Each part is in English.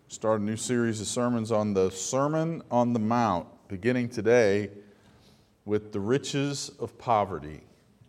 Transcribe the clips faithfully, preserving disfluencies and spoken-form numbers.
Start a new series of sermons on the Sermon on the Mount, beginning today with the riches of poverty.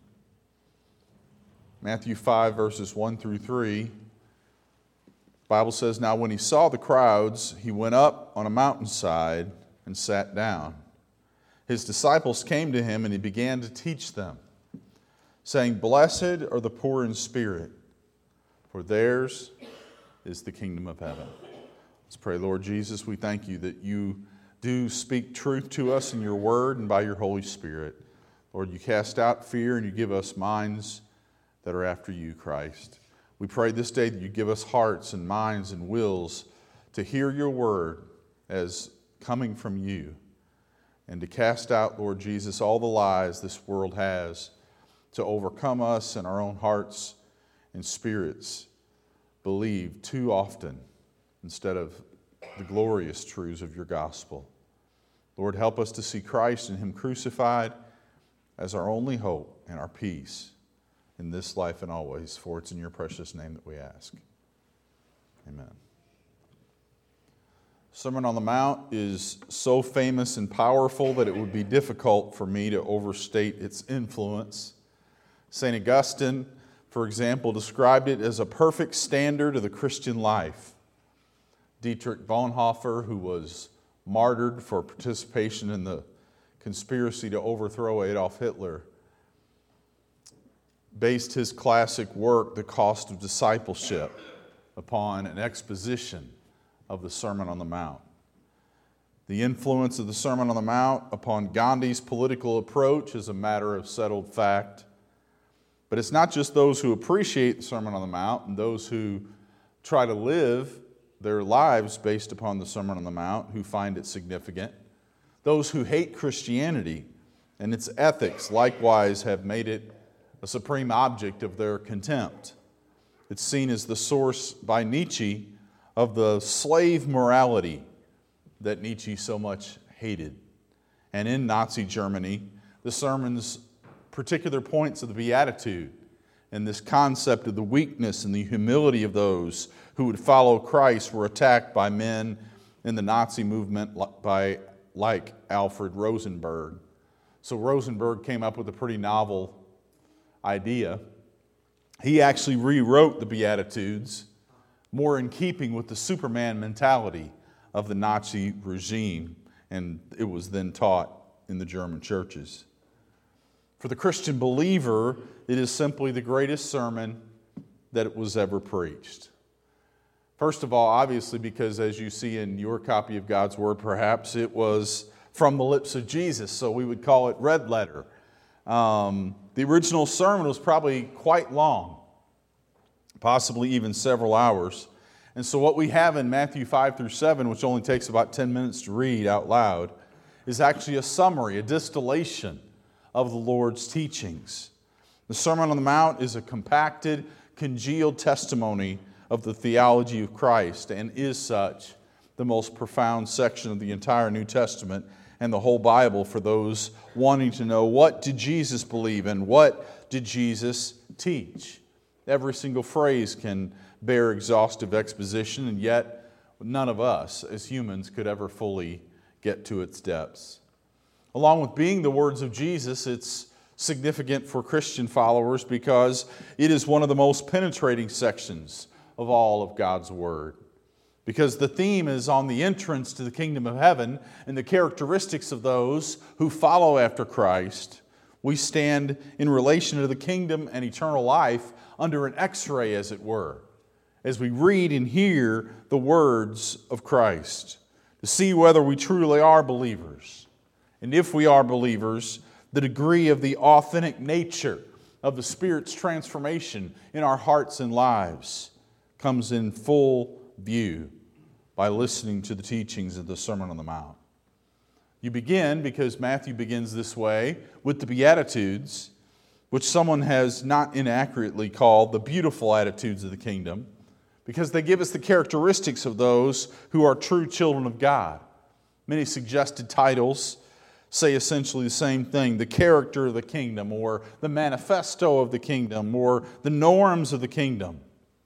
Matthew five, verses one through three. The Bible says, "Now when he saw the crowds, he went up on a mountainside and sat down. His disciples came to him, and he began to teach them, saying, 'Blessed are the poor in spirit, for theirs is the kingdom of heaven.'" Let's pray. Lord Jesus, we thank you that you do speak truth to us in your word and by your Holy Spirit. Lord, you cast out fear and you give us minds that are after you, Christ. We pray this day that you give us hearts and minds and wills to hear your word as coming from you and to cast out, Lord Jesus, all the lies this world has to overcome us and our own hearts and spirits believe too often instead of the glorious truths of your gospel. Lord, help us to see Christ and him crucified as our only hope and our peace in this life and always, for it's in your precious name that we ask. Amen. Sermon on the Mount is so famous and powerful that it would be difficult for me to overstate its influence. Saint Augustine, for example, described it as a perfect standard of the Christian life. Dietrich Bonhoeffer, who was martyred for participation in the conspiracy to overthrow Adolf Hitler, based his classic work, The Cost of Discipleship, upon an exposition of the Sermon on the Mount. The influence of the Sermon on the Mount upon Gandhi's political approach is a matter of settled fact. But it's not just those who appreciate the Sermon on the Mount and those who try to live their lives based upon the Sermon on the Mount who find it significant. Those who hate Christianity and its ethics likewise have made it a supreme object of their contempt. It's seen as the source by Nietzsche of the slave morality that Nietzsche so much hated. And in Nazi Germany, the sermon's particular points of the Beatitude and this concept of the weakness and the humility of those who would follow Christ were attacked by men in the Nazi movement by, like Alfred Rosenberg. So Rosenberg came up with a pretty novel idea. He actually rewrote the Beatitudes more in keeping with the Superman mentality of the Nazi regime, and it was then taught in the German churches. For the Christian believer, it is simply the greatest sermon that was ever preached. First of all, obviously, because as you see in your copy of God's Word, perhaps it was from the lips of Jesus, so we would call it red letter. Um, the original sermon was probably quite long, possibly even several hours. And so what we have in Matthew five through seven, which only takes about ten minutes to read out loud, is actually a summary, a distillation of the Lord's teachings. The Sermon on the Mount is a compacted, congealed testimony of the theology of Christ and is such the most profound section of the entire New Testament and the whole Bible for those wanting to know, what did Jesus believe and what did Jesus teach? Every single phrase can bear exhaustive exposition, and yet none of us as humans could ever fully get to its depths. Along with being the words of Jesus, it's significant for Christian followers because it is one of the most penetrating sections of all of God's Word. Because the theme is on the entrance to the kingdom of heaven and the characteristics of those who follow after Christ. We stand in relation to the kingdom and eternal life under an X-ray, as it were, as we read and hear the words of Christ, to see whether we truly are believers. And if we are believers, the degree of the authentic nature of the Spirit's transformation in our hearts and lives comes in full view by listening to the teachings of the Sermon on the Mount. You begin, because Matthew begins this way, with the Beatitudes, which someone has not inaccurately called the beautiful attitudes of the kingdom, because they give us the characteristics of those who are true children of God. Many suggested titles say essentially the same thing: the character of the kingdom, or the manifesto of the kingdom, or the norms of the kingdom.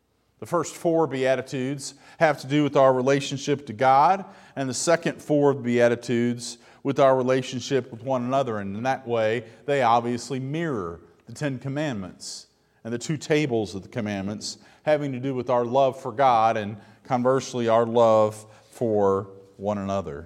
The first four Beatitudes have to do with our relationship to God, and the second four Beatitudes with our relationship with one another. And in that way, they obviously mirror the Ten Commandments and the two tables of the commandments having to do with our love for God and conversely our love for one another.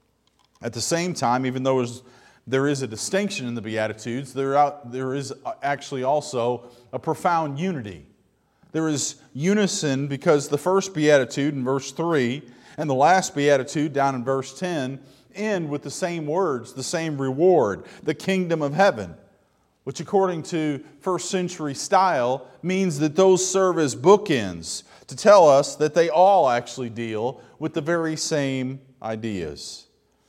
At the same time, even though there is a distinction in the Beatitudes, there is actually also a profound unity. There is unison because the first Beatitude in verse three and the last Beatitude down in verse ten end with the same words, the same reward, the kingdom of heaven, which according to first century style means that those serve as bookends to tell us that they all actually deal with the very same ideas.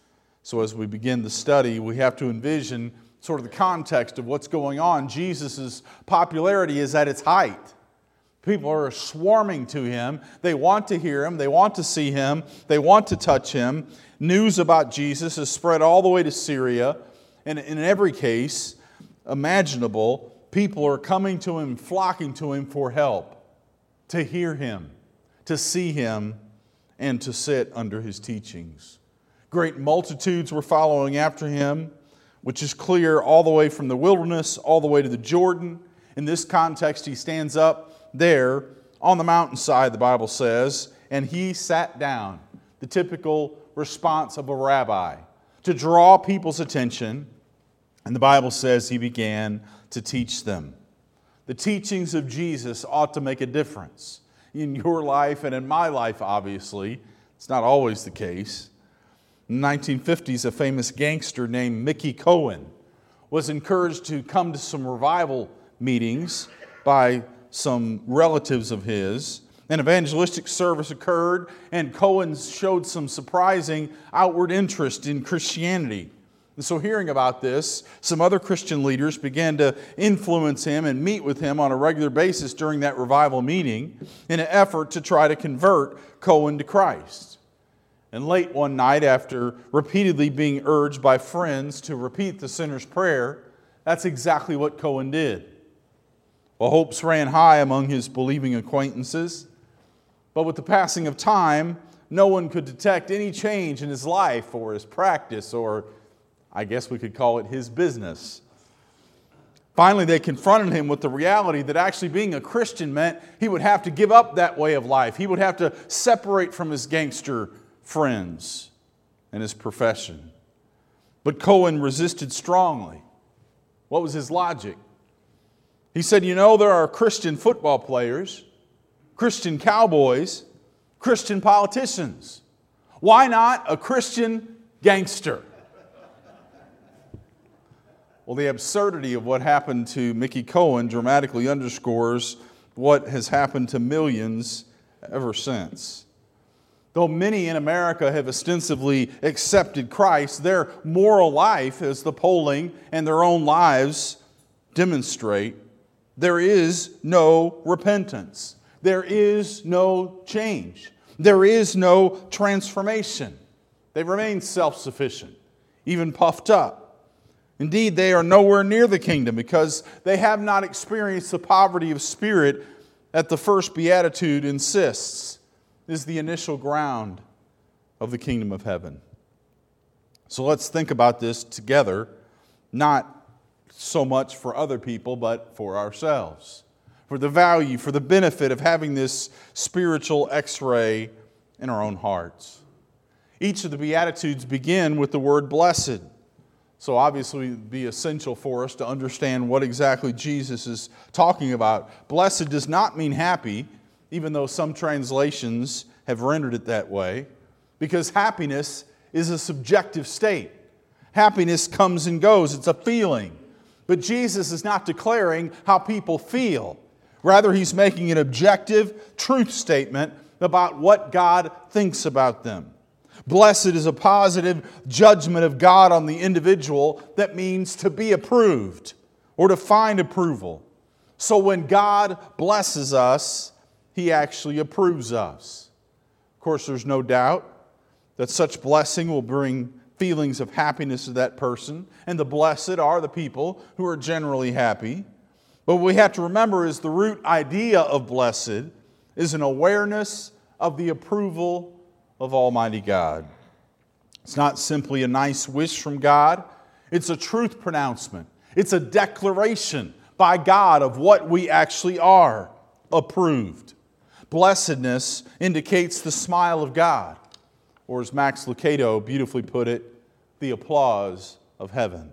So as we begin the study, we have to envision sort of the context of what's going on. Jesus' popularity is at its height. People are swarming to Him. They want to hear Him. They want to see Him. They want to touch Him. News about Jesus is spread all the way to Syria. And in every case imaginable, people are coming to Him, flocking to Him for help, to hear Him, to see Him, and to sit under His teachings. Great multitudes were following after Him, which is clear all the way from the wilderness, all the way to the Jordan. In this context, He stands up there on the mountainside, the Bible says, and He sat down, the typical response of a rabbi, to draw people's attention. And the Bible says He began to teach them. The teachings of Jesus ought to make a difference in your life and in my life, obviously. It's not always the case. In the nineteen fifties, a famous gangster named Mickey Cohen was encouraged to come to some revival meetings by some relatives of his. An evangelistic service occurred, and Cohen showed some surprising outward interest in Christianity. And so hearing about this, some other Christian leaders began to influence him and meet with him on a regular basis during that revival meeting in an effort to try to convert Cohen to Christ. And late one night, after repeatedly being urged by friends to repeat the sinner's prayer, that's exactly what Cohen did. Well, hopes ran high among his believing acquaintances, but with the passing of time, no one could detect any change in his life or his practice, or I guess we could call it his business. Finally, they confronted him with the reality that actually being a Christian meant he would have to give up that way of life. He would have to separate from his gangster friends and his profession. But Cohen resisted strongly. What was his logic? He said, you know, there are Christian football players, Christian cowboys, Christian politicians. Why not a Christian gangster? Well, the absurdity of what happened to Mickey Cohen dramatically underscores what has happened to millions ever since. Though many in America have ostensibly accepted Christ, their moral life, as the polling and their own lives demonstrate, there is no repentance. There is no change. There is no transformation. They remain self-sufficient, even puffed up. Indeed, they are nowhere near the kingdom because they have not experienced the poverty of spirit that the first beatitude insists is the initial ground of the kingdom of heaven. So let's think about this together, not so much for other people, but for ourselves, for the value, for the benefit of having this spiritual x-ray in our own hearts. Each of the Beatitudes begin with the word blessed. So obviously it would be essential for us to understand what exactly Jesus is talking about. Blessed does not mean happy, even though some translations have rendered it that way, because happiness is a subjective state. Happiness comes and goes. It's a feeling. But Jesus is not declaring how people feel. Rather, He's making an objective truth statement about what God thinks about them. Blessed is a positive judgment of God on the individual that means to be approved or to find approval. So when God blesses us, He actually approves us. Of course, there's no doubt that such blessing will bring feelings of happiness to that person, and the blessed are the people who are generally happy. But what we have to remember is the root idea of blessed is an awareness of the approval of Almighty God. It's not simply a nice wish from God. It's a truth pronouncement. It's a declaration by God of what we actually are, approved. Blessedness indicates the smile of God, or as Max Lucado beautifully put it, the applause of heaven.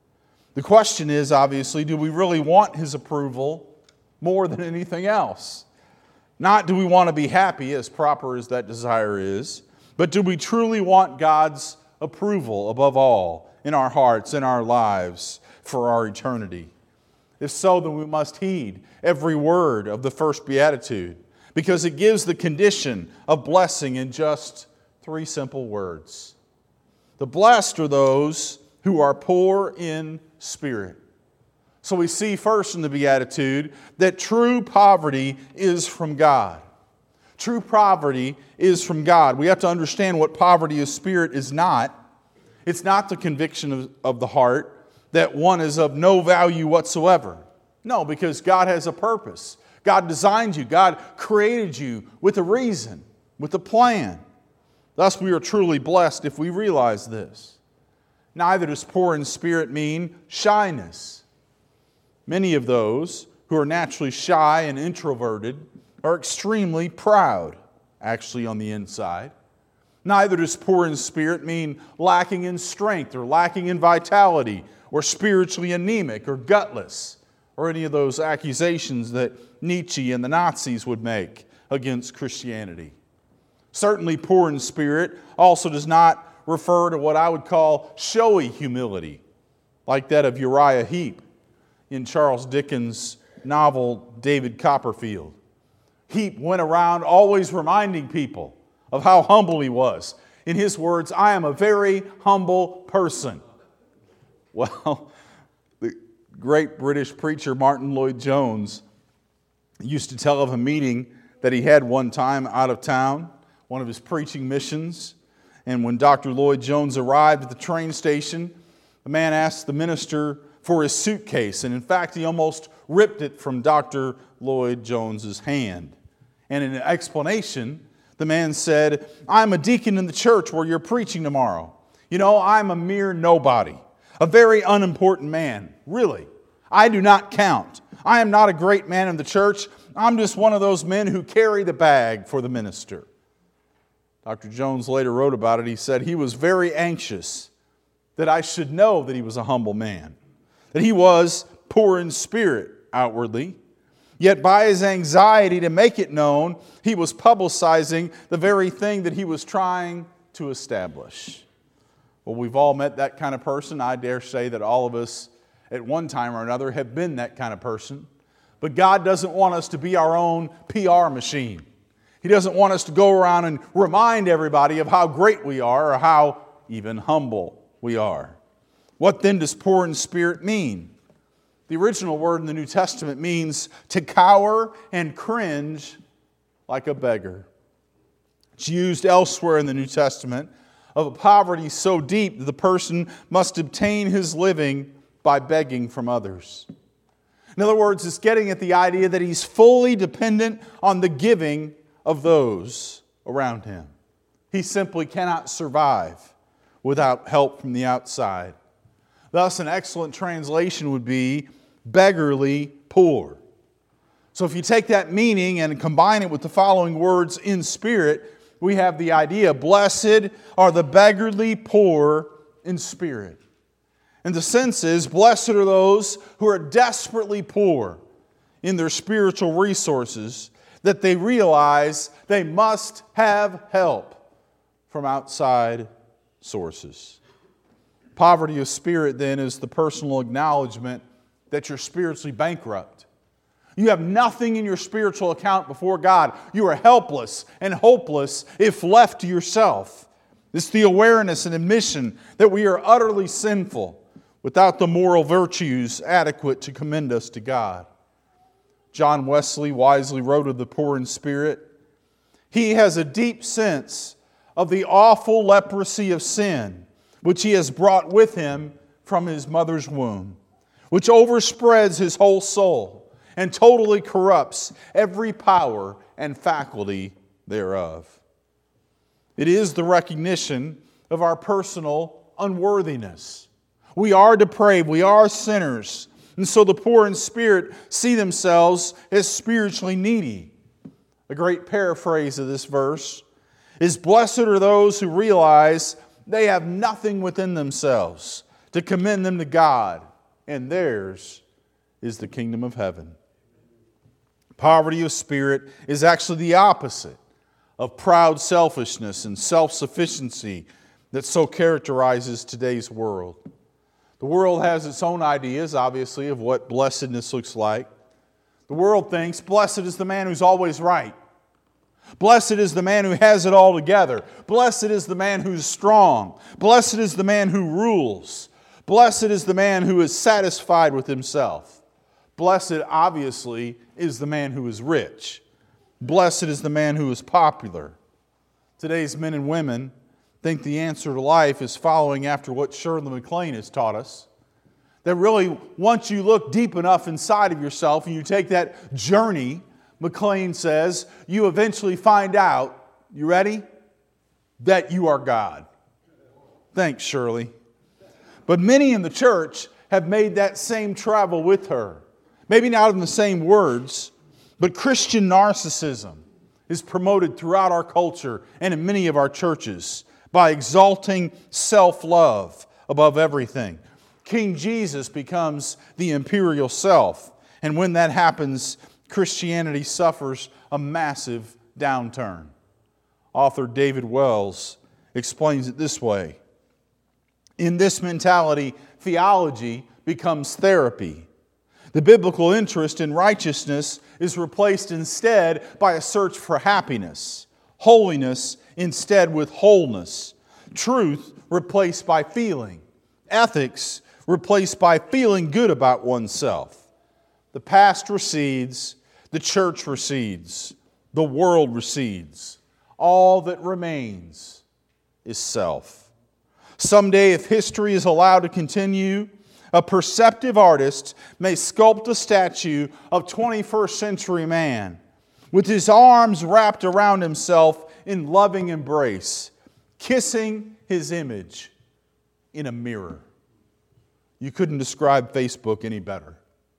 The question is, obviously, do we really want His approval more than anything else? Not do we want to be happy, as proper as that desire is, but do we truly want God's approval above all in our hearts, in our lives, for our eternity? If so, then we must heed every word of the first beatitude, because it gives the condition of blessing in just three simple words. The blessed are those who are poor in spirit. So we see first in the beatitude that true poverty is from God. True poverty is from God. We have to understand what poverty of spirit is not. It's not the conviction of, of the heart that one is of no value whatsoever. No, because God has a purpose. God designed you. God created you with a reason, with a plan. Thus, we are truly blessed if we realize this. Neither does poor in spirit mean shyness. Many of those who are naturally shy and introverted are extremely proud, actually on the inside. Neither does poor in spirit mean lacking in strength or lacking in vitality or spiritually anemic or gutless or any of those accusations that Nietzsche and the Nazis would make against Christianity. Certainly poor in spirit also does not refer to what I would call showy humility, like that of Uriah Heep in Charles Dickens' novel David Copperfield. Heap went around always reminding people of how humble he was. In his words, I am a very humble person. Well, the great British preacher Martin Lloyd-Jones used to tell of a meeting that he had one time out of town, one of his preaching missions. And when Doctor Lloyd-Jones arrived at the train station, the man asked the minister for his suitcase. And in fact, he almost ripped it from Doctor Lloyd-Jones's hand. And in an explanation, the man said, I'm a deacon in the church where you're preaching tomorrow. You know, I'm a mere nobody, a very unimportant man. Really, I do not count. I am not a great man in the church. I'm just one of those men who carry the bag for the minister. Doctor Jones later wrote about it. He said he was very anxious that I should know that he was a humble man, that he was poor in spirit outwardly, yet by his anxiety to make it known, he was publicizing the very thing that he was trying to establish. Well, we've all met that kind of person. I dare say that all of us at one time or another have been that kind of person. But God doesn't want us to be our own P R machine. He doesn't want us to go around and remind everybody of how great we are or how even humble we are. What then does poor in spirit mean? The original word in the New Testament means to cower and cringe like a beggar. It's used elsewhere in the New Testament of a poverty so deep that the person must obtain his living by begging from others. In other words, it's getting at the idea that he's fully dependent on the giving of those around him. He simply cannot survive without help from the outside. Thus, an excellent translation would be beggarly poor. So if you take that meaning and combine it with the following words in spirit, we have the idea, blessed are the beggarly poor in spirit. And the sense is, blessed are those who are desperately poor in their spiritual resources, that they realize they must have help from outside sources. Poverty of spirit, then, is the personal acknowledgement that you're spiritually bankrupt. You have nothing in your spiritual account before God. You are helpless and hopeless if left to yourself. It's the awareness and admission that we are utterly sinful without the moral virtues adequate to commend us to God. John Wesley wisely wrote of the poor in spirit, he has a deep sense of the awful leprosy of sin, which he has brought with him from his mother's womb, which overspreads his whole soul and totally corrupts every power and faculty thereof. It is the recognition of our personal unworthiness. We are depraved, we are sinners, and so the poor in spirit see themselves as spiritually needy. A great paraphrase of this verse is, blessed are those who realize they have nothing within themselves to commend them to God, and theirs is the kingdom of heaven. Poverty of spirit is actually the opposite of proud selfishness and self-sufficiency that so characterizes today's world. The world has its own ideas, obviously, of what blessedness looks like. The world thinks blessed is the man who's always right. Blessed is the man who has it all together. Blessed is the man who's strong. Blessed is the man who rules. Blessed is the man who is satisfied with himself. Blessed, obviously, is the man who is rich. Blessed is the man who is popular. Today's men and women think the answer to life is following after what Shirley MacLaine has taught us. That really, once you look deep enough inside of yourself and you take that journey, MacLaine says, you eventually find out, you ready? That you are God. Thanks, Shirley. But many in the church have made that same travel with her. Maybe not in the same words, but Christian narcissism is promoted throughout our culture and in many of our churches by exalting self-love above everything. King Jesus becomes the imperial self, and when that happens, Christianity suffers a massive downturn. Author David Wells explains it this way. In this mentality, theology becomes therapy. The biblical interest in righteousness is replaced instead by a search for happiness. Holiness instead with wholeness. Truth replaced by feeling. Ethics replaced by feeling good about oneself. The past recedes. The church recedes. The world recedes. All that remains is self. Someday, if history is allowed to continue, a perceptive artist may sculpt a statue of twenty-first century man with his arms wrapped around himself in loving embrace, kissing his image in a mirror. You couldn't describe Facebook any better.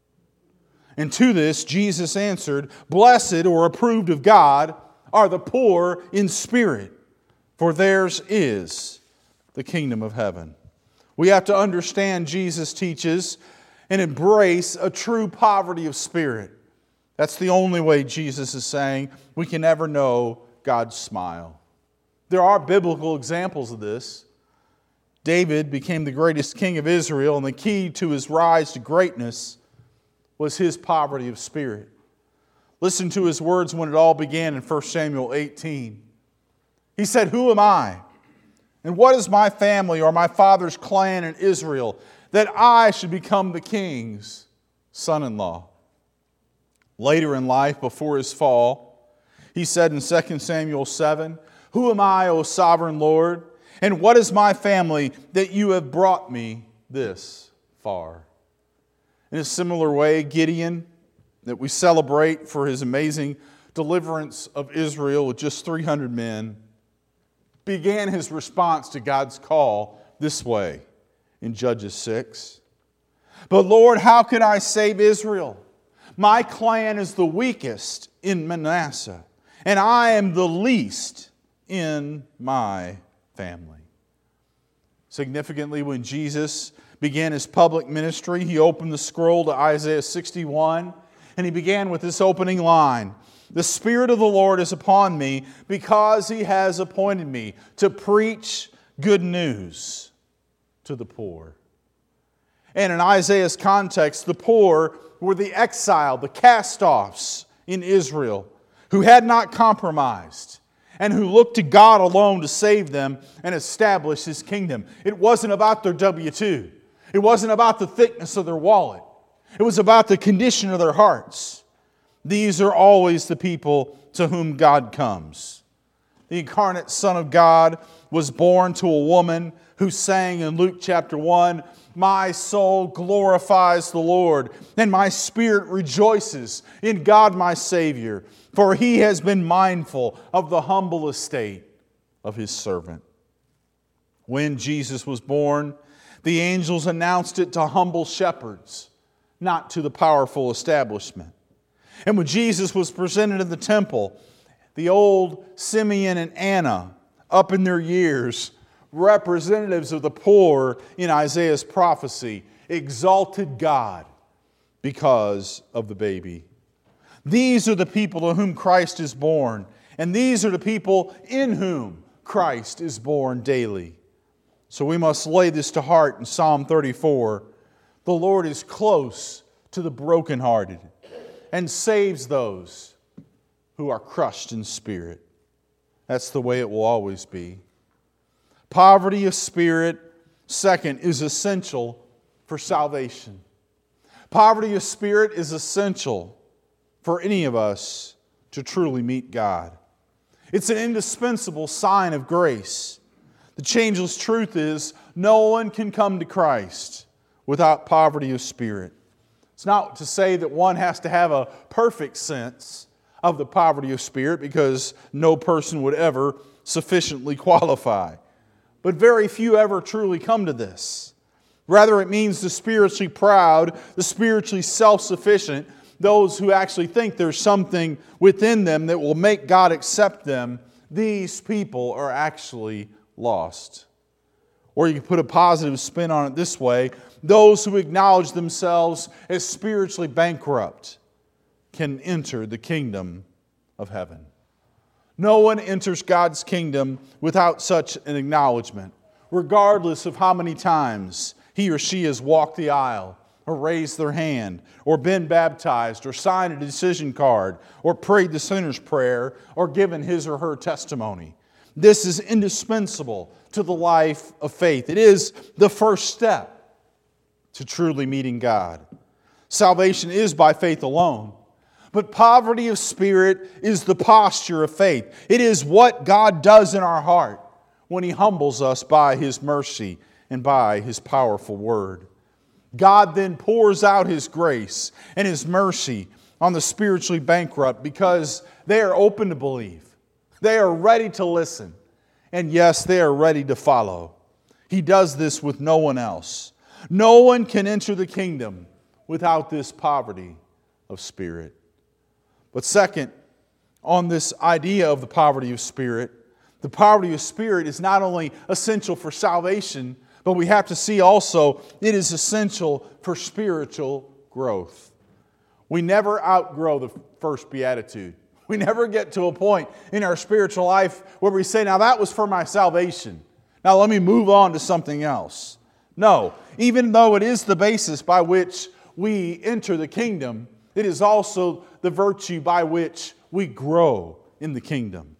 And to this, Jesus answered, blessed or approved of God are the poor in spirit, for theirs is the kingdom of heaven. We have to understand, Jesus teaches, and embrace a true poverty of spirit. That's the only way Jesus is saying we can ever know God's smile. There are biblical examples of this. David became the greatest king of Israel, and the key to his rise to greatness was his poverty of spirit. Listen to his words when it all began in First Samuel eighteen. He said, who am I? And what is my family or my father's clan in Israel that I should become the king's son-in-law? Later in life, before his fall, he said in Second Samuel seven, who am I, O sovereign Lord? And what is my family that you have brought me this far? In a similar way, Gideon, that we celebrate for his amazing deliverance of Israel with just three hundred men, began his response to God's call this way in Judges six. But Lord, how can I save Israel? My clan is the weakest in Manasseh, and I am the least in my family. Significantly, when Jesus began his public ministry, he opened the scroll to Isaiah sixty-one, and he began with this opening line. The Spirit of the Lord is upon me because He has appointed me to preach good news to the poor. And in Isaiah's context, the poor were the exiled, the cast-offs in Israel who had not compromised and who looked to God alone to save them and establish His kingdom. It wasn't about their W two. It wasn't about the thickness of their wallet. It was about the condition of their hearts. These are always the people to whom God comes. the incarnate Son of God, was born to a woman who sang in Luke chapter one, "My soul glorifies the Lord, and my spirit rejoices in God my Savior, for He has been mindful of the humble estate of His servant." When Jesus was born, the angels announced it to humble shepherds, not to the powerful establishment. And when Jesus was presented in the temple, the old Simeon and Anna, up in their years, representatives of the poor in Isaiah's prophecy, exalted God because of the baby. These are the people to whom Christ is born, and these are the people in whom Christ is born daily. So we must lay this to heart in Psalm thirty-four. The Lord is close to the brokenhearted and saves those who are crushed in spirit. That's the way it will always be. Poverty of spirit, second, is essential for salvation. Poverty of spirit is essential for any of us to truly meet God. It's an indispensable sign of grace. The changeless truth is no one can come to Christ without poverty of spirit. It's not to say that one has to have a perfect sense of the poverty of spirit, because no person would ever sufficiently qualify. But very few ever truly come to this. Rather, it means the spiritually proud, the spiritually self-sufficient, those who actually think there's something within them that will make God accept them. These people are actually lost. Or you can put a positive spin on it this way: those who acknowledge themselves as spiritually bankrupt can enter the kingdom of heaven. No one enters God's kingdom without such an acknowledgement, regardless of how many times he or she has walked the aisle, or raised their hand, or been baptized, or signed a decision card, or prayed the sinner's prayer, or given his or her testimony. This is indispensable to the life of faith. It is the first step to truly meeting God. Salvation is by faith alone. But poverty of spirit is the posture of faith. It is what God does in our heart when He humbles us by His mercy and by His powerful word. God then pours out His grace and His mercy on the spiritually bankrupt because they are open to believe. They are ready to listen. And yes, they are ready to follow. He does this with no one else. No one can enter the kingdom without this poverty of spirit. But second, on this idea of the poverty of spirit, the poverty of spirit is not only essential for salvation, but we have to see also it is essential for spiritual growth. We never outgrow the first beatitude. We never get to a point in our spiritual life where we say, now that was for my salvation. Now let me move on to something else. No, even though it is the basis by which we enter the kingdom, it is also the virtue by which we grow in the kingdom.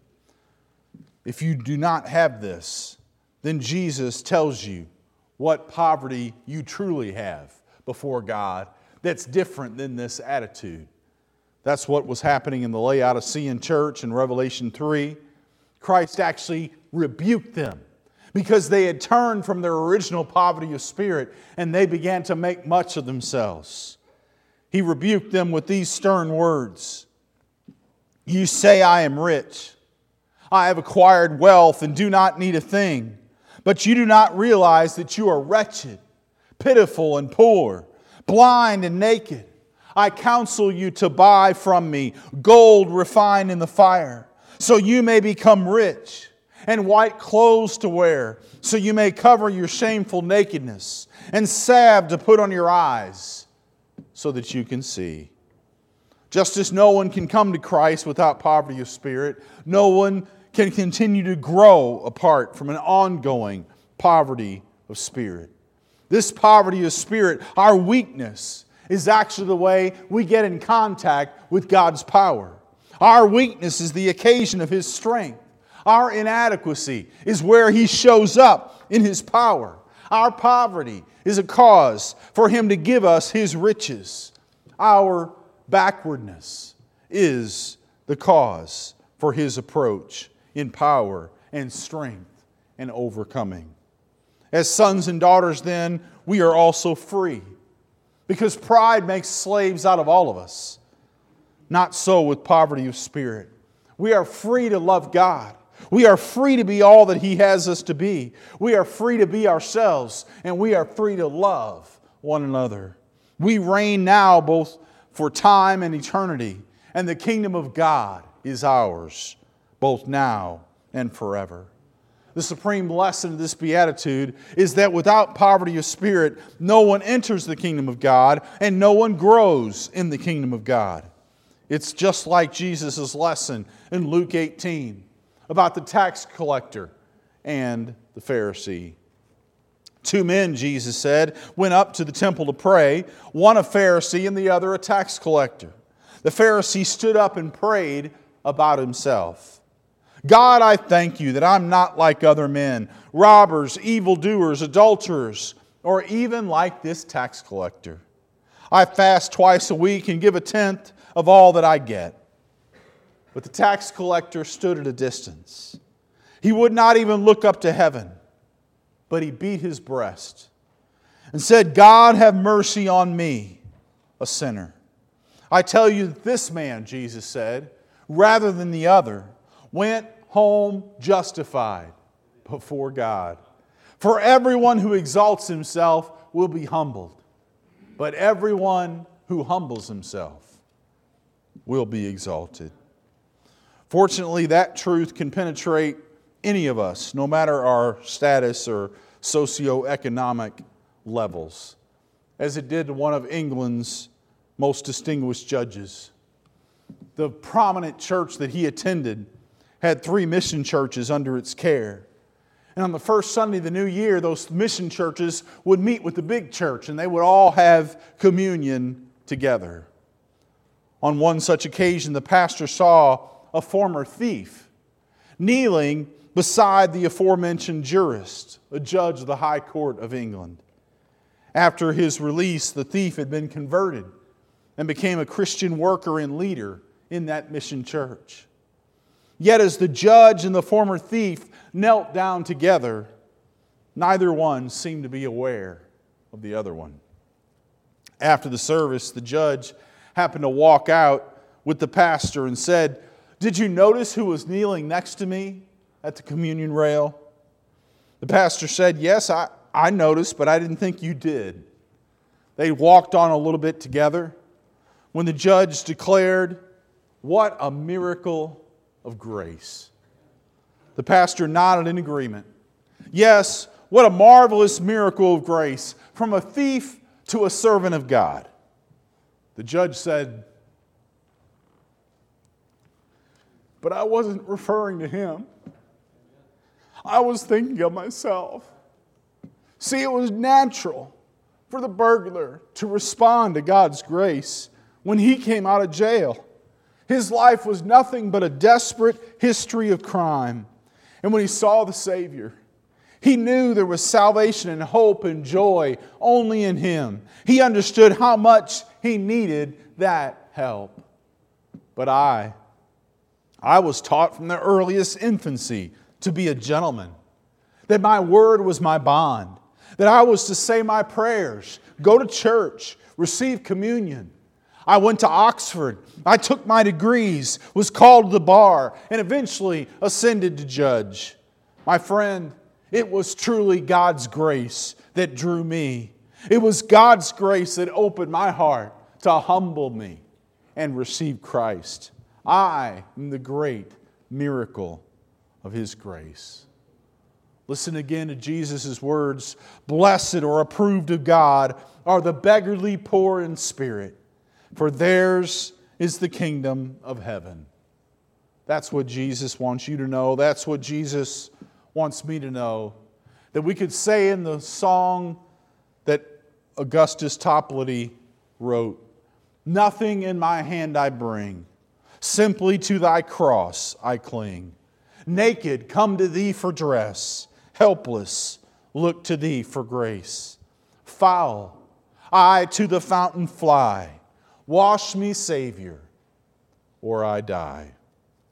If you do not have this, then Jesus tells you what poverty you truly have before God that's different than this attitude. That's what was happening in the Laodicean church in Revelation three. Christ actually rebuked them because they had turned from their original poverty of spirit and they began to make much of themselves. He rebuked them with these stern words. You say, I am rich. I have acquired wealth and do not need a thing. But you do not realize that you are wretched, pitiful and poor, blind and naked. I counsel you to buy from me gold refined in the fire, so you may become rich, and white clothes to wear, so you may cover your shameful nakedness, and salve to put on your eyes, so that you can see. Just as no one can come to Christ without poverty of spirit, no one can continue to grow apart from an ongoing poverty of spirit. This poverty of spirit, our weakness, is actually the way we get in contact with God's power. Our weakness is the occasion of His strength. Our inadequacy is where He shows up in His power. Our poverty is a cause for Him to give us His riches. Our backwardness is the cause for His approach in power and strength and overcoming. As sons and daughters, then, we are also free, because pride makes slaves out of all of us. Not so with poverty of spirit. We are free to love God. We are free to be all that He has us to be. We are free to be ourselves, and we are free to love one another. We reign now both for time and eternity, and the kingdom of God is ours, both now and forever. The supreme lesson of this beatitude is that without poverty of spirit, no one enters the kingdom of God, and no one grows in the kingdom of God. It's just like Jesus' lesson in Luke eighteen about the tax collector and the Pharisee. Two men, Jesus said, went up to the temple to pray, one a Pharisee and the other a tax collector. The Pharisee stood up and prayed about himself. God, I thank you that I'm not like other men, robbers, evildoers, adulterers, or even like this tax collector. I fast twice a week and give a tenth of all that I get. But the tax collector stood at a distance. He would not even look up to heaven, but he beat his breast and said, God, have mercy on me, a sinner. I tell you that this man, Jesus said, rather than the other, went home justified before God. For everyone who exalts himself will be humbled, but everyone who humbles himself will be exalted. Fortunately, that truth can penetrate any of us, no matter our status or socioeconomic levels, as it did to one of England's most distinguished judges. The prominent church that he attended had three mission churches under its care. And on the first Sunday of the new year, those mission churches would meet with the big church, and they would all have communion together. On one such occasion, the pastor saw a former thief kneeling beside the aforementioned jurist, a judge of the High Court of England. After his release, the thief had been converted and became a Christian worker and leader in that mission church. Yet as the judge and the former thief knelt down together, neither one seemed to be aware of the other one. After the service, the judge happened to walk out with the pastor and said, "Did you notice who was kneeling next to me at the communion rail?" The pastor said, "Yes, I, I noticed, but I didn't think you did." They walked on a little bit together when the judge declared, "What a miracle of grace." The pastor nodded in agreement. Yes, what a marvelous miracle of grace, from a thief to a servant of God. The judge said, "But I wasn't referring to him. I was thinking of myself. See, it was natural for the burglar to respond to God's grace when he came out of jail. His life was nothing but a desperate history of crime. And when he saw the Savior, he knew there was salvation and hope and joy only in Him. He understood how much he needed that help. But I, I was taught from the earliest infancy to be a gentleman, that my word was my bond, that I was to say my prayers, go to church, receive communion. I went to Oxford, I took my degrees, was called to the bar, and eventually ascended to judge. My friend, it was truly God's grace that drew me. It was God's grace that opened my heart to humble me and receive Christ. I am the great miracle of His grace." Listen again to Jesus' words. "Blessed or approved of God are the beggarly poor in spirit, for theirs is the kingdom of heaven." That's what Jesus wants you to know. That's what Jesus wants me to know. That we could say in the song that Augustus Toplady wrote, "Nothing in my hand I bring, simply to Thy cross I cling. Naked, come to Thee for dress. Helpless, look to Thee for grace. Foul, I to the fountain fly. Wash me, Savior, or I die."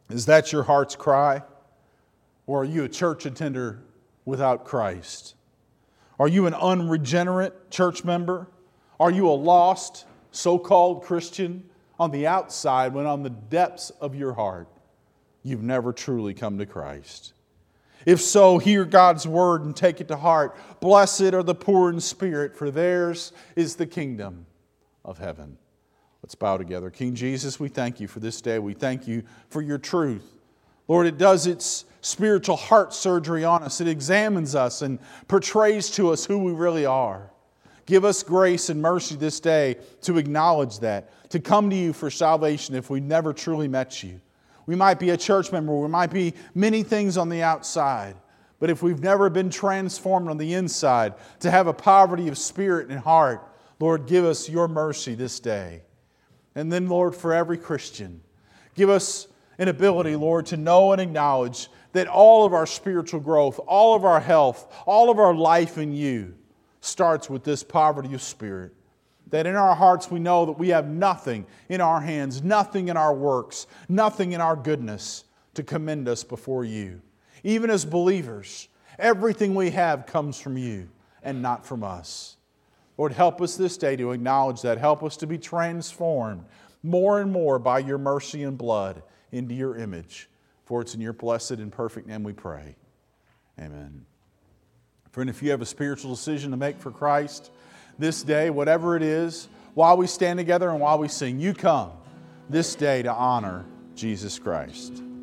Is that your heart's cry? Or are you a church attender without Christ? Are you an unregenerate church member? Are you a lost, so-called Christian on the outside when on the depths of your heart you've never truly come to Christ? If so, hear God's word and take it to heart. Blessed are the poor in spirit, for theirs is the kingdom of heaven. Let's bow together. King Jesus, we thank you for this day. We thank you for your truth. Lord, it does its spiritual heart surgery on us. It examines us and portrays to us who we really are. Give us grace and mercy this day to acknowledge that, to come to you for salvation if we've never truly met you. We might be a church member, we might be many things on the outside, but if we've never been transformed on the inside to have a poverty of spirit and heart, Lord, give us your mercy this day. And then, Lord, for every Christian, give us an ability, Lord, to know and acknowledge that all of our spiritual growth, all of our health, all of our life in you starts with this poverty of spirit. That in our hearts we know that we have nothing in our hands, nothing in our works, nothing in our goodness to commend us before you. Even as believers, everything we have comes from you and not from us. Lord, help us this day to acknowledge that. Help us to be transformed more and more by your mercy and blood into your image. For it's in your blessed and perfect name we pray. Amen. Friend, if you have a spiritual decision to make for Christ this day, whatever it is, while we stand together and while we sing, you come this day to honor Jesus Christ.